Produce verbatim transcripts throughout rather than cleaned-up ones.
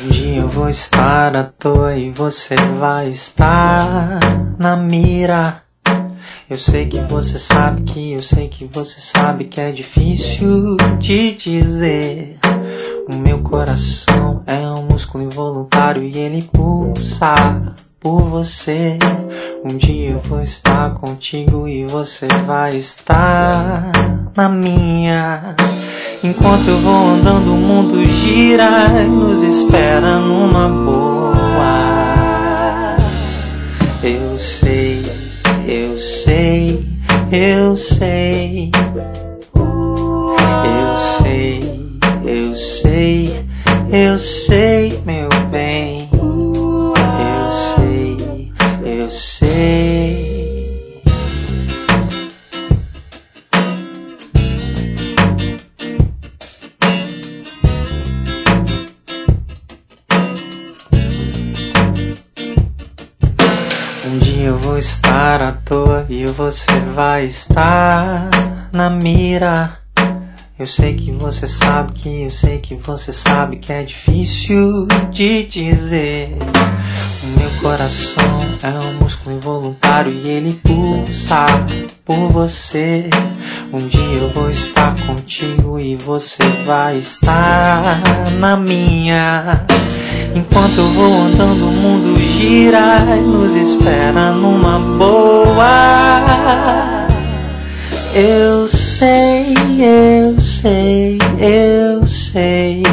Um dia eu vou estar à toa e você vai estar na mira. Eu sei que você sabe que, eu sei que você sabe que é difícil de dizer. O meu coração é um músculo involuntário e ele pulsa por você. Um dia eu vou estar contigo e você vai estar na minha. Enquanto eu vou andando o mundo gira e nos espera numa boa. Eu sei, eu sei, eu sei. Eu sei, eu sei, eu sei, meu bem. Eu sei, eu sei. Um dia eu vou estar à toa e você vai estar na mira. Eu sei que você sabe que, eu sei que você sabe que é difícil de dizer. O meu coração é um músculo involuntário e ele pulsa por você. Um dia eu vou estar contigo e você vai estar na minha. Enquanto eu vou andando o mundo gira e nos espera numa boa. Eu sei, eu sei, eu sei.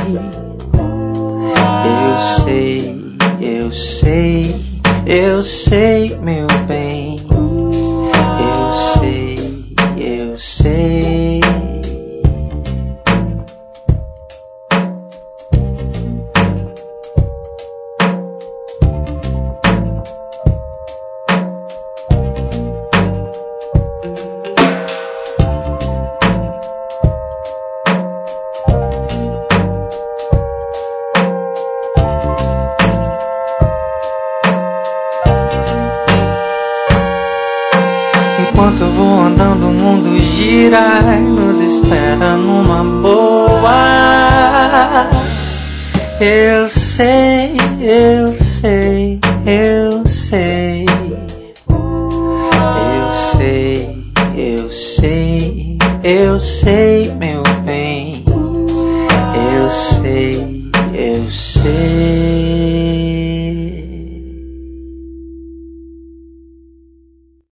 Eu sei, eu sei, eu sei, meu bem. Eu sei, eu sei. Enquanto eu vou andando o mundo gira e nos espera numa boa. Eu sei, eu sei, eu sei. Eu sei, eu sei, eu sei, meu bem. Eu sei, eu sei.